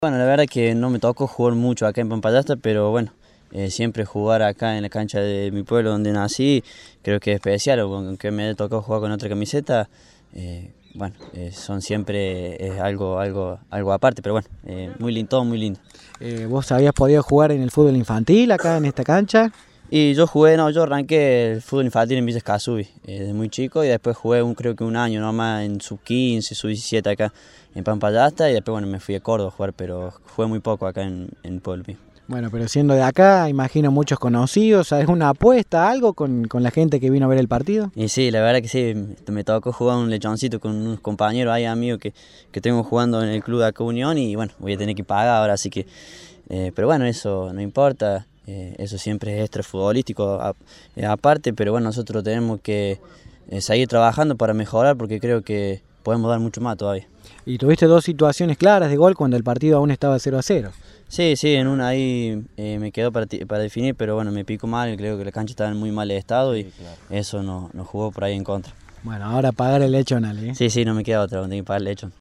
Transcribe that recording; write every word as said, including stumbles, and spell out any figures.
Bueno, la verdad que no me tocó jugar mucho acá en Pampayasta, pero bueno, eh, siempre jugar acá en la cancha de mi pueblo donde nací, creo que es especial, aunque me haya tocado jugar con otra camiseta, eh, bueno, eh, son siempre eh, algo, algo, algo aparte, pero bueno, eh, muy lindo, todo muy lindo. Eh, ¿Vos habías podido jugar en el fútbol infantil acá en esta cancha? Y yo jugué, no, yo arranqué el fútbol infantil en Villa Escazú, eh, desde muy chico, y después jugué un, creo que un año nomás en sub quince, sub diecisiete acá en Pampayasta, y después bueno, me fui a Córdoba a jugar, pero jugué muy poco acá en, en el pueblo mío. Bueno, pero siendo de acá, imagino muchos conocidos, ¿alguna apuesta, algo con, con la gente que vino a ver el partido? Y sí, la verdad que sí, me tocó jugar un lechoncito con unos compañeros ahí, amigos que, que tengo jugando en el club de acá Unión, y bueno, voy a tener que pagar ahora, así que, eh, pero bueno, eso no importa. Eh, eso siempre es extra futbolístico a, eh, aparte, pero bueno, nosotros tenemos que eh, seguir trabajando para mejorar porque creo que podemos dar mucho más todavía. Y tuviste dos situaciones claras de gol cuando el partido aún estaba cero a cero. Sí, sí, en una ahí eh, me quedó para, para definir, pero bueno, me picó mal, creo que la cancha estaba en muy mal estado y sí, claro, eso nos no jugó por ahí en contra. Bueno, ahora pagar el lechón, Ale. Sí, sí, no me queda otra, tengo que pagar el lechón.